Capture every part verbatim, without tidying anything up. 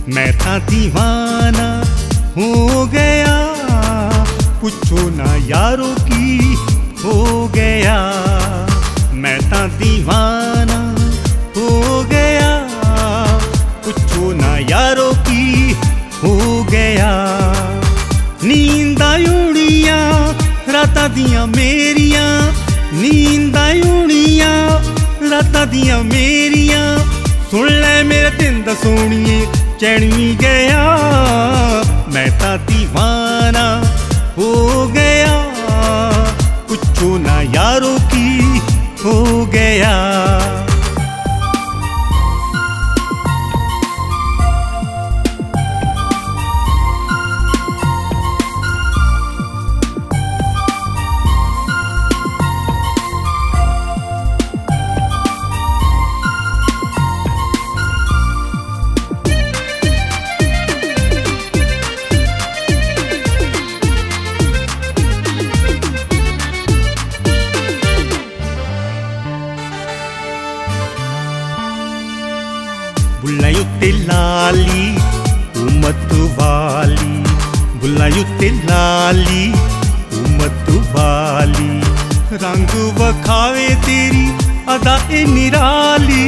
मैं था दीवाना हो गया, पूछो ना यारों की हो गया। मैं था दीवाना हो गया, पूछो ना यारों की हो गया। नींद आयुड़िया रातां दियां मेरियां, नींद आयुड़िया रातां दियां मेरियां। सुन ले मेरे दिन दा सोनिए चैन भी गया। मैं ता दीवाना हो गया, पूछो ना यारों की हो गया। बुल्लां उत्ते लाली उमत वाली, बुल्लां उत्ते लाली उमत वाली। रंग वखावे तेरी अदा ए निराली।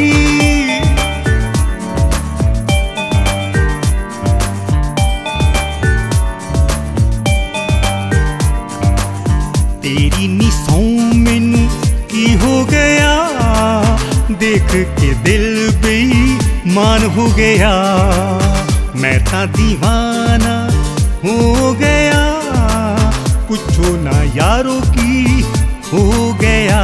तेरी निसों मैनू की हो गया, देख के दिल बेईमान हो गया। मैं था दीवाना हो गया, पूछो ना यारों की हो गया।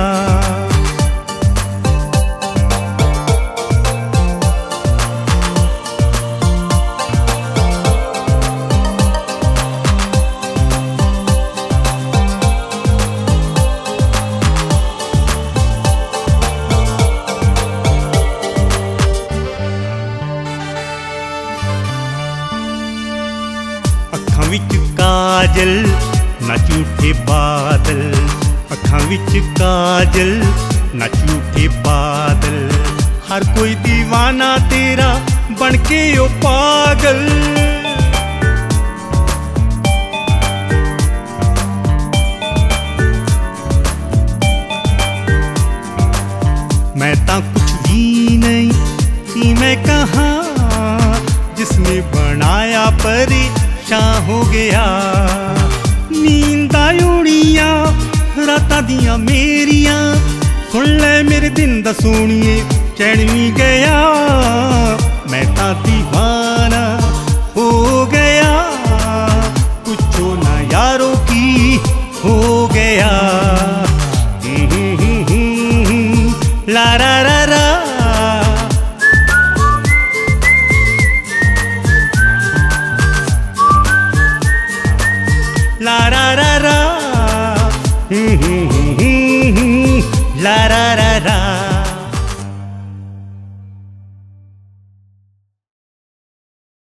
अखां विच काजल ना झूठे बादल, अखां विच काजल ना झूठे बादल। हर कोई दीवाना तेरा बन के ओ पागल। मैं ता कुछ भी नहीं थी मैं कहाँ, जिसने बनाया परेशान हो गया। नींद आयुड़िया रातां दियां मेरियां, सुन ले मेरे दिन दा सोनिए चैन भी गया। मैं ता दीवाना हो गया, पूछो ना यारों की हो गया। ला रा रा रा ला रा रा रा।